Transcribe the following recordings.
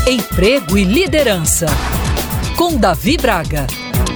Emprego e Liderança, com Davi Braga.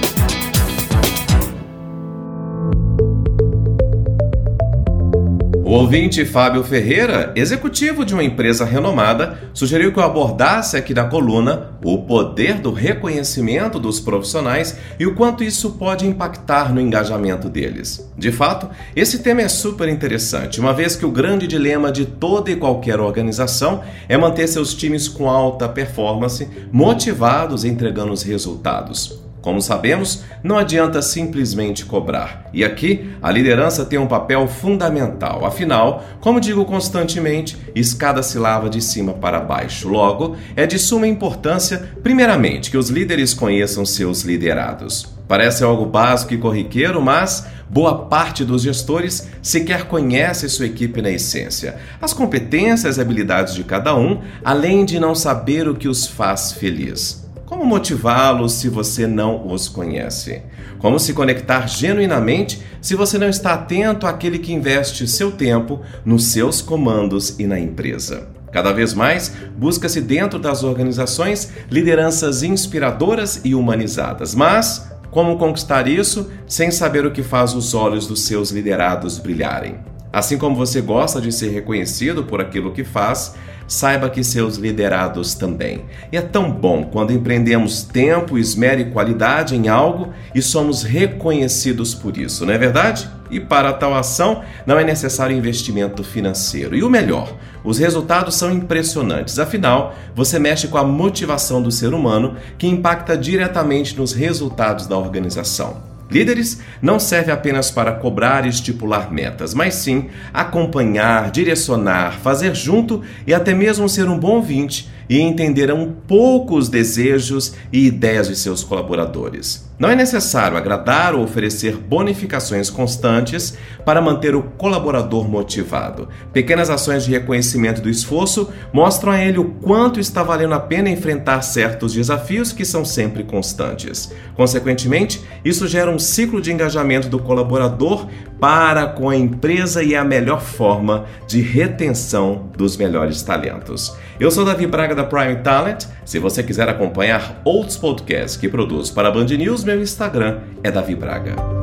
O ouvinte Fábio Ferreira, executivo de uma empresa renomada, sugeriu que eu abordasse aqui na coluna o poder do reconhecimento dos profissionais e o quanto isso pode impactar no engajamento deles. De fato, esse tema é super interessante, uma vez que o grande dilema de toda e qualquer organização é manter seus times com alta performance, motivados e entregando os resultados. Como sabemos, não adianta simplesmente cobrar. E aqui, a liderança tem um papel fundamental. Afinal, como digo constantemente, escada se lava de cima para baixo. Logo, é de suma importância, primeiramente, que os líderes conheçam seus liderados. Parece algo básico e corriqueiro, mas boa parte dos gestores sequer conhece sua equipe na essência, as competências e habilidades de cada um, além de não saber o que os faz feliz. Como motivá-los se você não os conhece? Como se conectar genuinamente se você não está atento àquele que investe seu tempo nos seus comandos e na empresa? Cada vez mais, busca-se dentro das organizações lideranças inspiradoras e humanizadas. Mas como conquistar isso sem saber o que faz os olhos dos seus liderados brilharem? Assim como você gosta de ser reconhecido por aquilo que faz, saiba que seus liderados também. E é tão bom quando empreendemos tempo, esmero e qualidade em algo e somos reconhecidos por isso, não é verdade? E para tal ação não é necessário investimento financeiro. E o melhor, os resultados são impressionantes. Afinal, você mexe com a motivação do ser humano que impacta diretamente nos resultados da organização. Líderes não servem apenas para cobrar e estipular metas, mas sim acompanhar, direcionar, fazer junto e até mesmo ser um bom ouvinte e entender um pouco os desejos e ideias de seus colaboradores. Não é necessário agradar ou oferecer bonificações constantes para manter o colaborador motivado. Pequenas ações de reconhecimento do esforço mostram a ele o quanto está valendo a pena enfrentar certos desafios que são sempre constantes. Consequentemente, isso gera um ciclo de engajamento do colaborador para com a empresa e é a melhor forma de retenção dos melhores talentos. Eu sou Davi Braga da Prime Talent. Se você quiser acompanhar outros podcasts que produzo para a Band News, meu Instagram é Davi Braga.